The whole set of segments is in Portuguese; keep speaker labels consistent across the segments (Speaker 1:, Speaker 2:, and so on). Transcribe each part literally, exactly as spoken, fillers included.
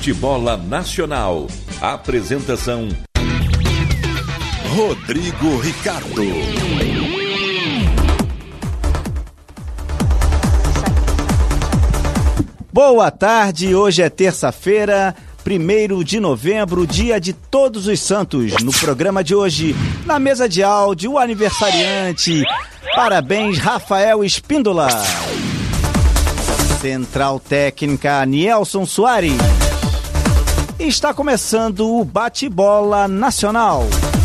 Speaker 1: Bate-bola Nacional. Apresentação: Rodrigo Ricardo.
Speaker 2: Boa tarde, hoje é terça-feira, primeiro de novembro, dia de Todos os Santos. No programa de hoje, na mesa de áudio, o aniversariante. Parabéns, Rafael Espíndola. Central técnica, Nielson Soares. Está começando o Bate-bola Nacional.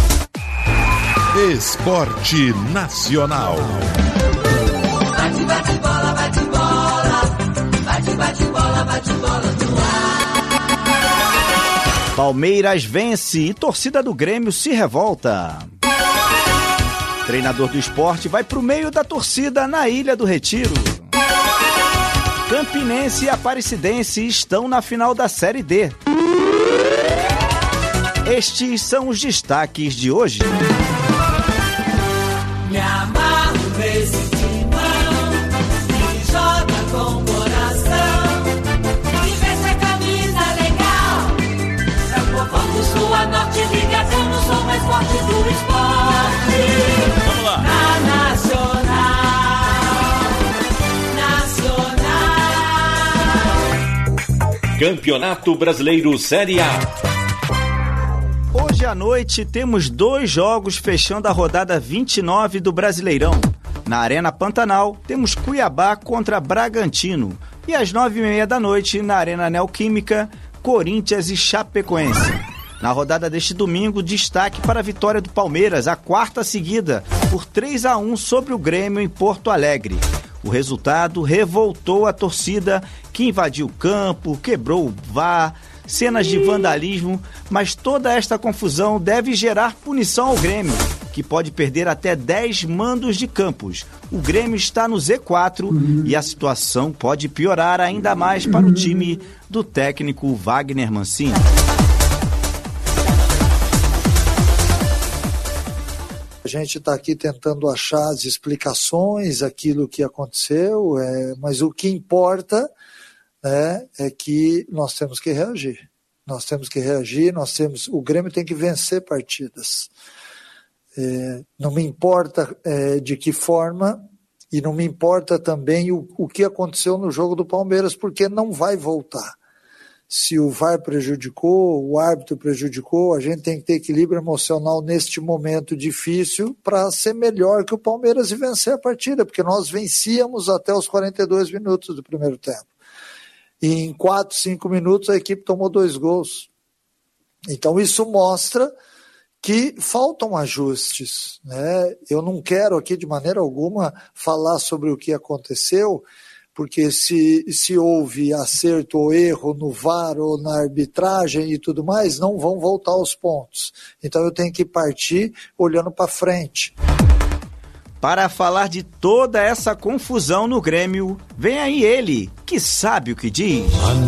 Speaker 1: Esporte Nacional.
Speaker 3: Bate, bate, bola, bate, bola. Bate, bate, bola, bate, bola no ar.
Speaker 2: Palmeiras vence e torcida do Grêmio se revolta. Treinador do Sport vai pro meio da torcida na Ilha do Retiro. Campinense e Aparecidense estão na final da Série D. Estes são os destaques de hoje.
Speaker 3: Me amarro nesse timão, que joga com o coração, e veste a camisa legal. É o povão do sul a norte, ligação no som mais forte do esporte.
Speaker 2: Vamos lá.
Speaker 3: Na Nacional. Nacional.
Speaker 1: Campeonato Brasileiro Série A.
Speaker 2: Hoje à noite temos dois jogos fechando a rodada vinte e nove do Brasileirão. Na Arena Pantanal temos Cuiabá contra Bragantino. E às nove e meia da noite, na Arena Neoquímica, Corinthians e Chapecoense. Na rodada deste domingo, destaque para a vitória do Palmeiras, a quarta seguida, por três a um sobre o Grêmio em Porto Alegre. O resultado revoltou a torcida, que invadiu o campo, quebrou o V A R, cenas de vandalismo, mas toda esta confusão deve gerar punição ao Grêmio, que pode perder até dez mandos de campos. O Grêmio está no Z quatro e a situação pode piorar ainda mais para o time do técnico Wagner Mancini.
Speaker 4: A gente está aqui tentando achar as explicações, aquilo que aconteceu, é, mas o que importa é, é que nós temos que reagir. Nós temos que reagir, nós temos, o Grêmio tem que vencer partidas. É, não me importa é, de que forma, e não me importa também o, o que aconteceu no jogo do Palmeiras, porque não vai voltar. Se o V A R prejudicou, o árbitro prejudicou, a gente tem que ter equilíbrio emocional neste momento difícil para ser melhor que o Palmeiras e vencer a partida, porque nós vencíamos até os quarenta e dois minutos do primeiro tempo. E em quatro, cinco minutos a equipe tomou dois gols. Então isso mostra que faltam ajustes, né? Eu não quero aqui de maneira alguma falar sobre o que aconteceu, porque se, se houve acerto ou erro no V A R ou na arbitragem e tudo mais, não vão voltar aos pontos. Então eu tenho que partir olhando para frente.
Speaker 2: Para falar de toda essa confusão no Grêmio, vem aí ele, que sabe o que diz.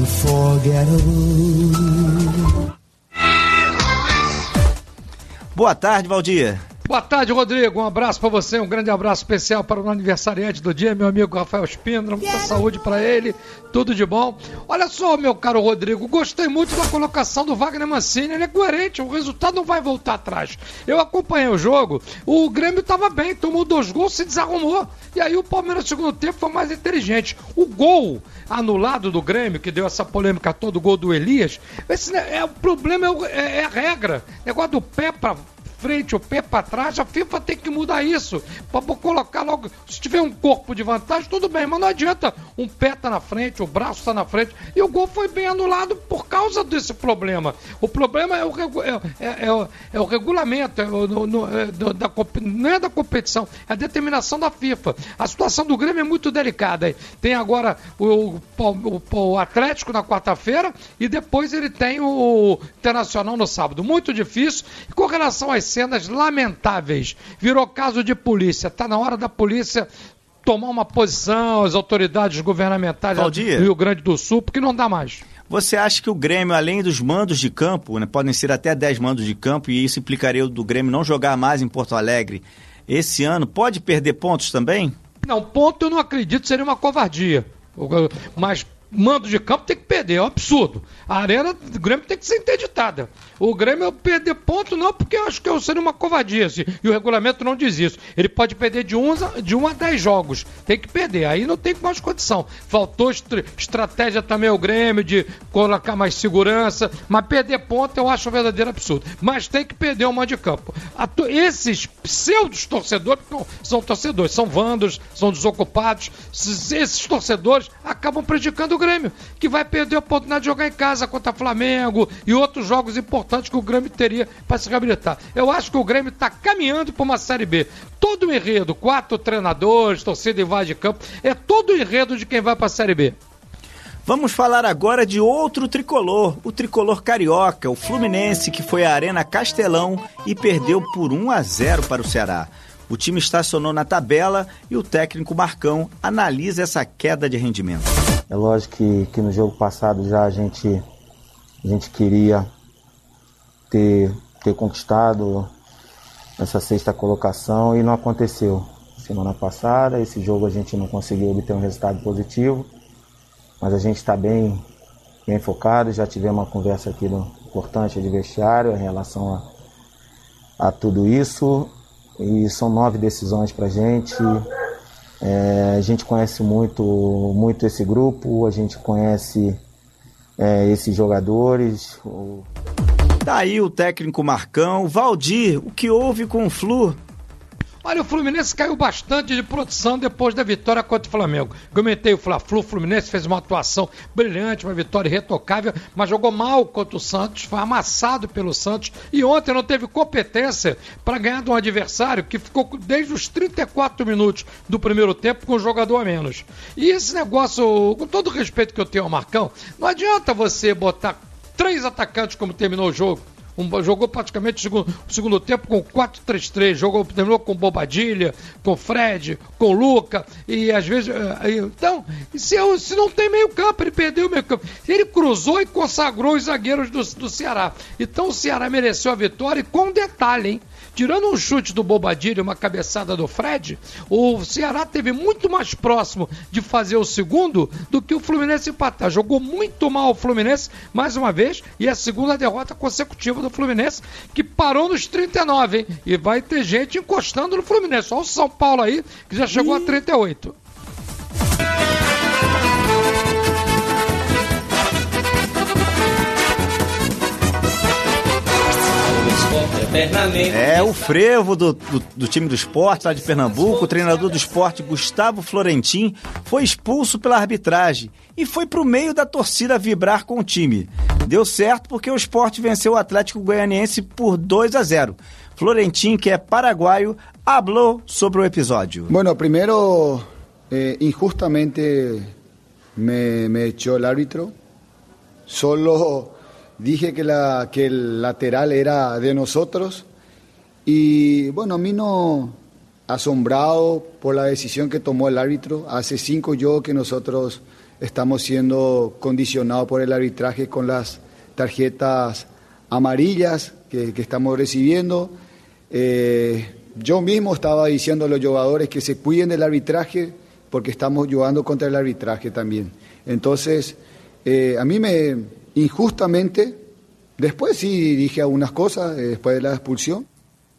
Speaker 2: Boa tarde, Valdir.
Speaker 5: Boa tarde, Rodrigo. Um abraço para você, um grande abraço especial para o aniversariante do dia, meu amigo Rafael Espíndola. Muita saúde para ele, tudo de bom. Olha só, meu caro Rodrigo, gostei muito da colocação do Wagner Mancini. Ele é coerente, o resultado não vai voltar atrás. Eu acompanhei o jogo, o Grêmio estava bem, tomou dois gols, se desarrumou. E aí o Palmeiras no segundo tempo foi mais inteligente. O gol anulado do Grêmio, que deu essa polêmica toda, o gol do Elias, esse é, o problema é, é, é a regra. Negócio do pé para frente, o pé para trás, a FIFA tem que mudar isso, para colocar logo, se tiver um corpo de vantagem, tudo bem, mas não adianta um pé tá na frente, o braço tá na frente, e o gol foi bem anulado por causa desse problema. O problema é o, é, é, é o, é o regulamento, é o, no, no, é da, não é da competição, é a determinação da FIFA. A situação do Grêmio é muito delicada. Tem agora o, o, o Atlético na quarta-feira e depois ele tem o Internacional no sábado. Muito difícil. E com relação às cenas lamentáveis, virou caso de polícia. Está na hora da polícia tomar uma posição, as autoridades governamentais
Speaker 2: Valdir,
Speaker 5: do Rio Grande do Sul, porque não dá mais.
Speaker 2: Você acha que o Grêmio, além dos mandos de campo, né, podem ser até dez mandos de campo, e isso implicaria o do Grêmio não jogar mais em Porto Alegre esse ano, pode perder pontos também?
Speaker 5: Não, ponto eu não acredito, seria uma covardia. Mas mando de campo tem que perder, é um absurdo. A arena do Grêmio tem que ser interditada. O Grêmio perder ponto não, porque eu acho que seria uma covardia, assim, e o regulamento não diz isso. Ele pode perder de um, de um a dez jogos, tem que perder, aí não tem mais condição. Faltou est- estratégia também ao Grêmio de colocar mais segurança, mas perder ponto eu acho um verdadeiro absurdo. Mas tem que perder o mando de campo. To- esses pseudos torcedores, não são torcedores, são vândalos, são desocupados, esses torcedores acabam prejudicando o Grêmio, que vai perder a oportunidade de jogar em casa contra o Flamengo e outros jogos importantes que o Grêmio teria para se reabilitar. Eu acho que o Grêmio está caminhando para uma Série B. Todo o enredo, quatro treinadores, torcida invade de campo, é todo o enredo de quem vai para a Série B.
Speaker 2: Vamos falar agora de outro tricolor, o tricolor carioca, o Fluminense, que foi à Arena Castelão e perdeu por um a zero para o Ceará. O time estacionou na tabela e o técnico Marcão analisa essa queda de rendimento.
Speaker 6: É lógico que, que no jogo passado já a gente, a gente queria ter, ter conquistado essa sexta colocação e não aconteceu. Semana passada, esse jogo a gente não conseguiu obter um resultado positivo, mas a gente está bem, bem focado, já tivemos uma conversa aqui no importante de vestiário em relação a, a tudo isso, e são nove decisões para a gente. É, a gente conhece muito, muito esse grupo, a gente conhece é, esses jogadores. O...
Speaker 2: Tá aí o técnico Marcão. Valdir, o que houve com o Flu?
Speaker 5: Olha, o Fluminense caiu bastante de produção depois da vitória contra o Flamengo. Comentei o Fla-Flu, o Fluminense fez uma atuação brilhante, uma vitória irretocável, mas jogou mal contra o Santos, foi amassado pelo Santos e ontem não teve competência para ganhar de um adversário que ficou desde os trinta e quatro minutos do primeiro tempo com um jogador a menos. E esse negócio, com todo o respeito que eu tenho ao Marcão, não adianta você botar três atacantes como terminou o jogo. Um, jogou praticamente o segundo, o segundo tempo com quatro três três, jogou, terminou com Bobadilha, com Fred, com Luca, e às vezes, então, se, eu, se não tem meio campo, ele perdeu o meio campo, ele cruzou e consagrou os zagueiros do, do Ceará, então o Ceará mereceu a vitória, e com um detalhe, hein, tirando um chute do Bobadilha, uma cabeçada do Fred, o Ceará teve muito mais próximo de fazer o segundo do que o Fluminense empatar. Jogou muito mal o Fluminense, mais uma vez, e a segunda derrota consecutiva do Fluminense, que parou nos trinta e nove, hein? E vai ter gente encostando no Fluminense. Olha o São Paulo aí, que já chegou e... a trinta e oito.
Speaker 2: É, o frevo do, do, do time do Sport lá de Pernambuco, o treinador do Sport, Gustavo Florentin, foi expulso pela arbitragem e foi pro meio da torcida vibrar com o time. Deu certo porque o Sport venceu o Atlético Goianiense por dois a zero. Florentin, que é paraguaio, hablou sobre o episódio.
Speaker 7: Bueno, primeiro, eh, injustamente me, me echó el árbitro. Solo... Dije que, la, que el lateral era de nosotros y bueno, a mí no, asombrado por la decisión que tomó el árbitro. Hace cinco yo que nosotros estamos siendo condicionados por el arbitraje con las tarjetas amarillas que, que estamos recibiendo. Eh, yo mismo estaba diciendo a los jugadores que se cuiden del arbitraje porque estamos jugando contra el arbitraje también. Entonces, eh, a mí me... Injustamente, después sí dije algunas cosas, después de la expulsión.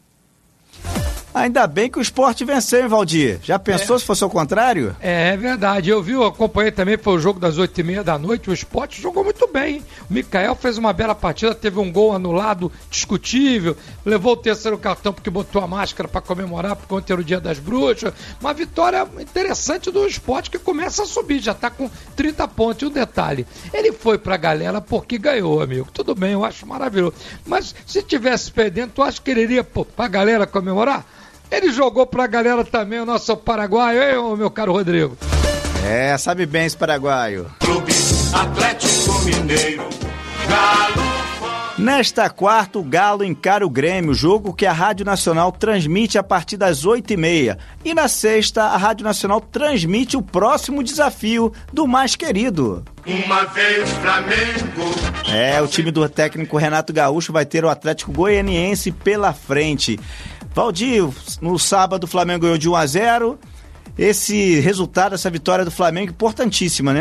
Speaker 2: Ainda bem que o Sport venceu, hein, Valdir? Já pensou é. se fosse o contrário?
Speaker 5: É, é verdade. Eu vi, eu acompanhei também, foi o jogo das oito e meia da noite, o Sport jogou muito bem, hein? O Mikael fez uma bela partida, teve um gol anulado discutível, levou o terceiro cartão porque botou a máscara para comemorar, porque ontem era o Dia das Bruxas. Uma vitória interessante do Sport que começa a subir, já tá com trinta pontos. E um detalhe, ele foi pra galera porque ganhou, amigo. Tudo bem, eu acho maravilhoso. Mas se tivesse perdendo, tu acha que ele iria pô, pra galera comemorar? Ele jogou pra galera também, o nosso paraguaio, hein, meu caro Rodrigo?
Speaker 2: É, sabe bem esse paraguaio.
Speaker 3: Clube Atlético Mineiro, Galo.
Speaker 2: Nesta quarta, o Galo encara o Grêmio, jogo que a Rádio Nacional transmite a partir das oito e meia. E na sexta, a Rádio Nacional transmite o próximo desafio do mais querido.
Speaker 3: Uma vez Flamengo.
Speaker 2: É, o time do técnico Renato Gaúcho vai ter o Atlético Goianiense pela frente. Valdir, no sábado o Flamengo ganhou de um a zero. Esse resultado, essa vitória do Flamengo, importantíssima, né?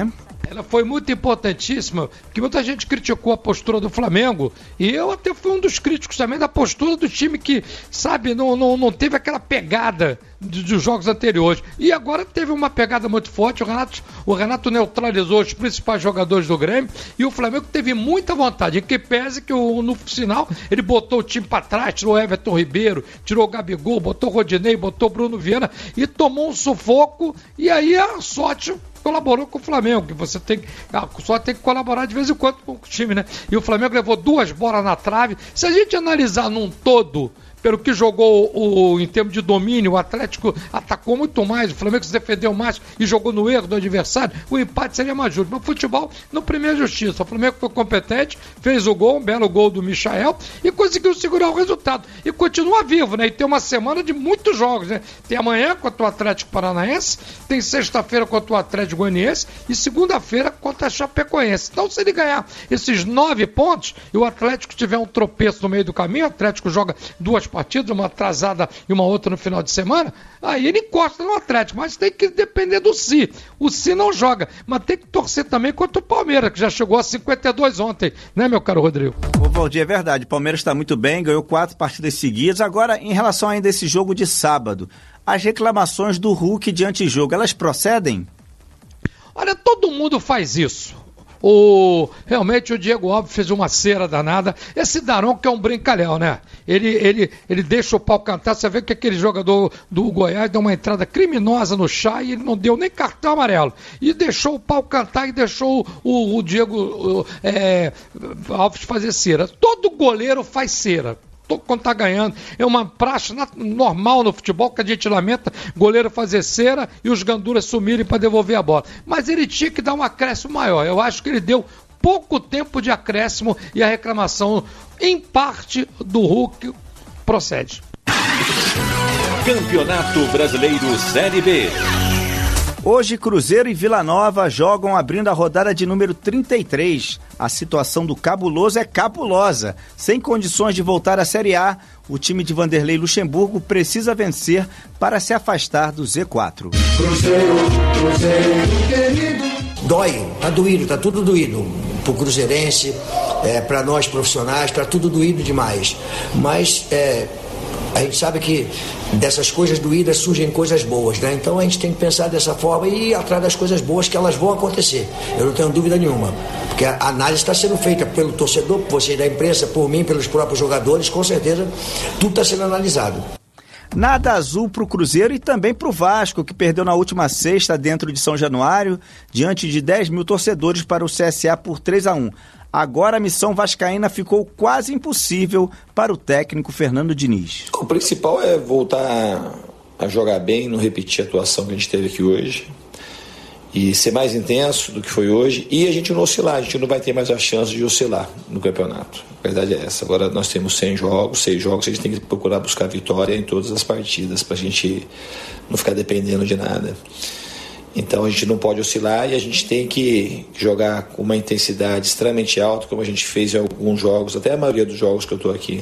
Speaker 5: Ela foi muito importantíssima, porque muita gente criticou a postura do Flamengo, e eu até fui um dos críticos também da postura do time que, sabe, não, não, não teve aquela pegada de, dos jogos anteriores. E agora teve uma pegada muito forte, o Renato, o Renato neutralizou os principais jogadores do Grêmio, e o Flamengo teve muita vontade, em que pese que o, no final ele botou o time para trás, tirou o Everton Ribeiro, tirou o Gabigol, botou o Rodinei, botou o Bruno Viana, e tomou um sufoco, e aí a sorte colaborou com o Flamengo, que você tem que, só tem que colaborar de vez em quando com o time, né? E o Flamengo levou duas bolas na trave. Se a gente analisar num todo, pelo que jogou o, em termos de domínio, o Atlético atacou muito mais, o Flamengo se defendeu mais e jogou no erro do adversário, o empate seria mais justo. Mas o futebol não premia a justiça. O Flamengo foi competente, fez o gol, um belo gol do Michael e conseguiu segurar o resultado. E continua vivo, né? E tem uma semana de muitos jogos, né? Tem amanhã contra o Atlético Paranaense, tem sexta-feira contra o Atlético Goianiense e segunda-feira contra a Chapecoense. Então, se ele ganhar esses nove pontos e o Atlético tiver um tropeço no meio do caminho, o Atlético joga duas partidas, uma atrasada e uma outra no final de semana, aí ele encosta no Atlético, mas tem que depender do Si. O Si não joga, mas tem que torcer também contra o Palmeiras, que já chegou a cinquenta e dois ontem, né, meu caro Rodrigo?
Speaker 2: Ô, Valdir, é verdade, o Palmeiras está muito bem, ganhou quatro partidas seguidas. Agora, em relação ainda a esse jogo de sábado, as reclamações do Hulk de antijogo, elas procedem?
Speaker 5: Olha, todo mundo faz isso. O, realmente o Diego Alves fez uma cera danada. Esse Daronco é um brincalhão, né? Ele, ele, ele deixa o pau cantar. Você vê que aquele jogador do Goiás deu uma entrada criminosa no chá e ele não deu nem cartão amarelo. E deixou o pau cantar e deixou o, o Diego o, é, Alves fazer cera. Todo goleiro faz cera quando tá ganhando, é uma praxe normal no futebol, que a gente lamenta goleiro fazer cera e os ganduras sumirem para devolver a bola, mas ele tinha que dar um acréscimo maior. Eu acho que ele deu pouco tempo de acréscimo e a reclamação em parte do Hulk procede.
Speaker 1: Campeonato Brasileiro Série B.
Speaker 2: Hoje, Cruzeiro e Vila Nova jogam abrindo a rodada de número trinta e três. A situação do Cabuloso é cabulosa. Sem condições de voltar à Série A, o time de Vanderlei Luxemburgo precisa vencer para se afastar do Z quatro.
Speaker 8: Cruzeiro, Cruzeiro querido.
Speaker 9: Dói, tá doído, tá tudo doído. Pro cruzeirense, é, para nós profissionais, tá tudo doído demais. Mas é, a gente sabe que dessas coisas doídas surgem coisas boas, né? Então a gente tem que pensar dessa forma e ir atrás das coisas boas, que elas vão acontecer. Eu não tenho dúvida nenhuma. Porque a análise está sendo feita pelo torcedor, por você da imprensa, por mim, pelos próprios jogadores, com certeza tudo está sendo analisado.
Speaker 2: Nada azul para o Cruzeiro e também para o Vasco, que perdeu na última sexta dentro de São Januário, diante de dez mil torcedores para o C S A por três a um. Agora a missão vascaína ficou quase impossível para o técnico Fernando Diniz.
Speaker 10: O principal é voltar a jogar bem, não repetir a atuação que a gente teve aqui hoje e ser mais intenso do que foi hoje, e a gente não oscilar, a gente não vai ter mais a chance de oscilar no campeonato. A verdade é essa. Agora nós temos cem jogos, seis jogos, a gente tem que procurar buscar vitória em todas as partidas para a gente não ficar dependendo de nada. Então a gente não pode oscilar e a gente tem que jogar com uma intensidade extremamente alta, como a gente fez em alguns jogos, até a maioria dos jogos que eu estou aqui.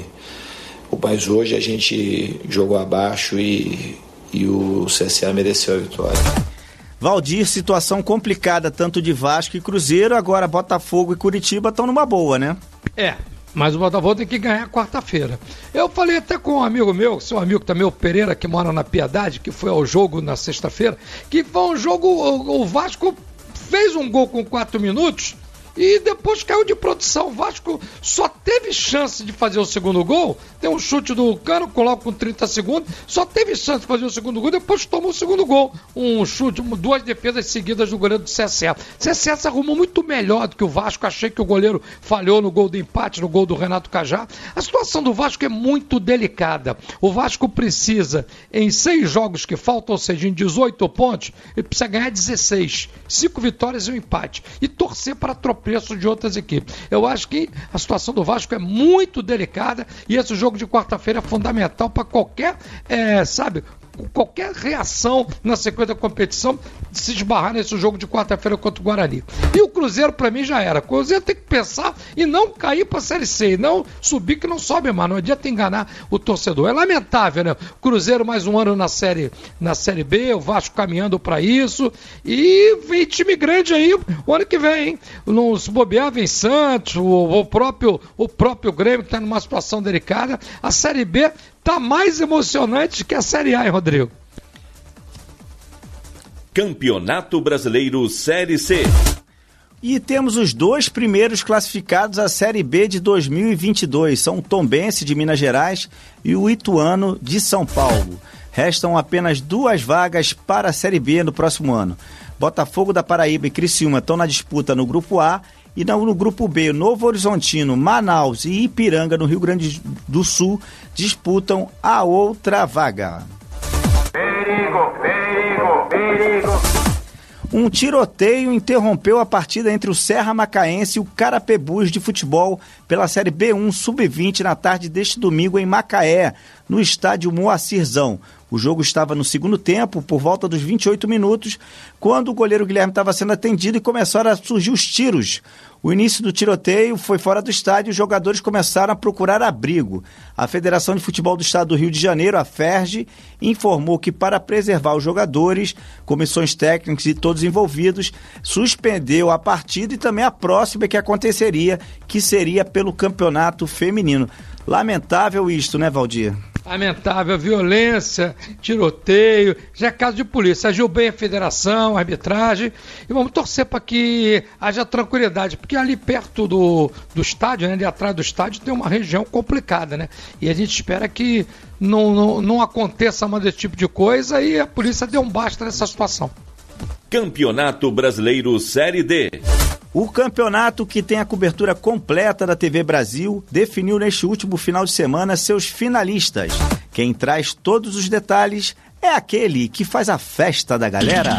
Speaker 10: Mas hoje a gente jogou abaixo e, e o C S A mereceu a vitória.
Speaker 2: Valdir, situação complicada tanto de Vasco e Cruzeiro, agora Botafogo e Curitiba estão numa boa, né?
Speaker 5: É, mas o Botafogo tem que ganhar quarta-feira. Eu falei até com um amigo meu, seu amigo também, o Pereira, que mora na Piedade, que foi ao jogo na sexta-feira, que foi um jogo, o, o Vasco fez um gol com quatro minutos e depois caiu de produção. O Vasco só teve chance de fazer o segundo gol. Tem um chute do Cano, coloca com trinta segundos, só teve chance de fazer o segundo gol, depois tomou o segundo gol. Um chute, duas defesas seguidas do goleiro do C S A. O C S A se arrumou muito melhor do que o Vasco. Achei que o goleiro falhou no gol do empate, no gol do Renato Cajá. A situação do Vasco é muito delicada. O Vasco precisa, em seis jogos que faltam, ou seja, em dezoito pontos, ele precisa ganhar dezesseis. Cinco vitórias e um empate. E torcer para tropeço de outras equipes. Eu acho que a situação do Vasco é muito delicada e esse jogo de quarta-feira é fundamental para qualquer, é, sabe, qualquer reação na sequência da competição se esbarrar nesse jogo de quarta-feira contra o Guarani. E o Cruzeiro, pra mim, já era. O Cruzeiro tem que pensar em não cair pra Série C, e não subir que não sobe mais. Não adianta enganar o torcedor. É lamentável, né? O Cruzeiro mais um ano na série, na série B, o Vasco caminhando pra isso, e vem time grande aí o ano que vem, hein? No, se bobear, vem Santos, o, o, próprio, o próprio Grêmio, que tá numa situação delicada. A Série B tá mais emocionante que a Série A, hein, Rodrigo?
Speaker 1: Campeonato Brasileiro Série C.
Speaker 2: E temos os dois primeiros classificados à Série B de dois mil e vinte e dois. São o Tombense de Minas Gerais e o Ituano de São Paulo. Restam apenas duas vagas para a Série B no próximo ano. Botafogo da Paraíba e Criciúma estão na disputa no Grupo A. E no Grupo B, Novo Horizontino, Manaus e Ipiranga, no Rio Grande do Sul, disputam a outra vaga.
Speaker 11: Perigo, perigo, perigo.
Speaker 2: Um tiroteio interrompeu a partida entre o Serra Macaense e o Carapebus de futebol pela Série B um sub vinte na tarde deste domingo em Macaé, no estádio Moacirzão. O jogo estava no segundo tempo, por volta dos vinte e oito minutos, quando o goleiro Guilherme estava sendo atendido e começaram a surgir os tiros. O início do tiroteio foi fora do estádio e os jogadores começaram a procurar abrigo. A Federação de Futebol do Estado do Rio de Janeiro, a FERJ, informou que para preservar os jogadores, comissões técnicas e todos envolvidos, suspendeu a partida e também a próxima que aconteceria, que seria pelo Campeonato Feminino. Lamentável isto, né, Valdir?
Speaker 5: Lamentável, violência, tiroteio, já é caso de polícia. Agiu bem a federação, a arbitragem, e vamos torcer para que haja tranquilidade, porque ali perto do, do estádio, né, ali atrás do estádio, tem uma região complicada, né? E a gente espera que não, não, não aconteça mais esse tipo de coisa e a polícia dê um basta nessa situação.
Speaker 1: Campeonato Brasileiro Série D.
Speaker 2: O campeonato, que tem a cobertura completa da T V Brasil, definiu neste último final de semana seus finalistas. Quem traz todos os detalhes é aquele que faz a festa da galera.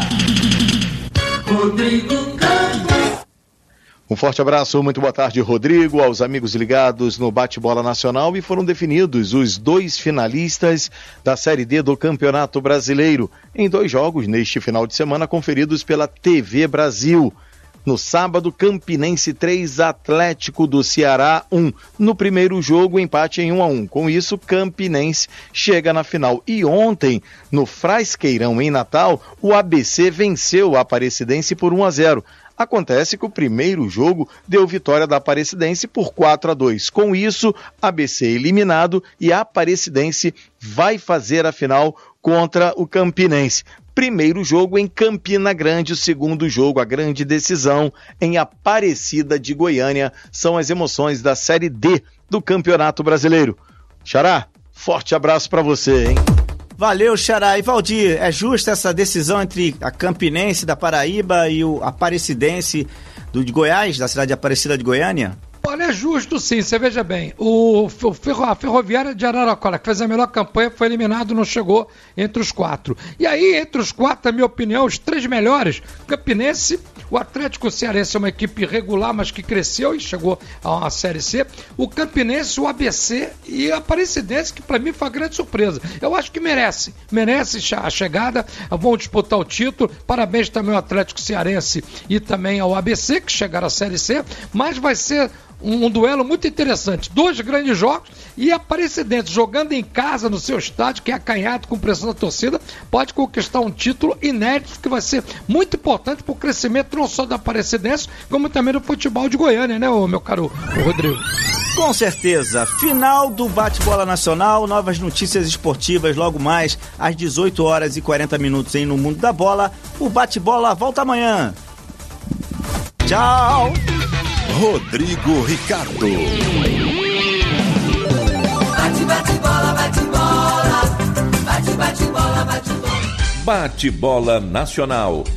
Speaker 8: Rodrigo Campos.
Speaker 12: Um forte abraço, muito boa tarde, Rodrigo, aos amigos ligados no Bate-Bola Nacional, e foram definidos os dois finalistas da Série D do Campeonato Brasileiro, em dois jogos neste final de semana conferidos pela T V Brasil. No sábado, Campinense três, Atlético do Ceará um. No primeiro jogo, empate em um a um. Com isso, Campinense chega na final. E ontem, no Frasqueirão, em Natal, o A B C venceu a Aparecidense por um a zero. Acontece que o primeiro jogo deu vitória da Aparecidense por quatro a dois. Com isso, A B C eliminado e a Aparecidense vai fazer a final contra o Campinense. Primeiro jogo em Campina Grande, o segundo jogo, a grande decisão, em Aparecida de Goiânia. São as emoções da Série D do Campeonato Brasileiro. Xará, forte abraço para você, hein?
Speaker 2: Valeu, Xará. E Valdir, é justa essa decisão entre a Campinense da Paraíba e o Aparecidense do de Goiás, da cidade de Aparecida de Goiânia?
Speaker 5: Olha, é justo sim, você veja bem, o, o ferro, a Ferroviária de Araraquara, que fez a melhor campanha, foi eliminado, não chegou entre os quatro. E aí, entre os quatro, na minha opinião, os três melhores, Campinense, o Atlético Cearense é uma equipe regular, mas que cresceu e chegou a uma Série C, o Campinense, o A B C e a Aparecidense, que para mim foi uma grande surpresa. Eu acho que merece, merece a chegada, vão disputar o título, parabéns também ao Atlético Cearense e também ao A B C, que chegaram à Série C, mas vai ser Um, um duelo muito interessante, dois grandes jogos, e a Aparecidense jogando em casa no seu estádio, que é acanhado com pressão da torcida, pode conquistar um título inédito que vai ser muito importante para o crescimento não só da Aparecidense, como também do futebol de Goiânia, né, meu caro Rodrigo?
Speaker 2: Com certeza, final do Bate-Bola Nacional, novas notícias esportivas logo mais às dezoito horas e quarenta minutos em No Mundo da Bola. O Bate-Bola volta amanhã. Tchau!
Speaker 1: Rodrigo Ricardo.
Speaker 3: Bate, bate, bola, bate, bola. Bate, bate, bola, bate, bola.
Speaker 1: Bate-Bola Nacional.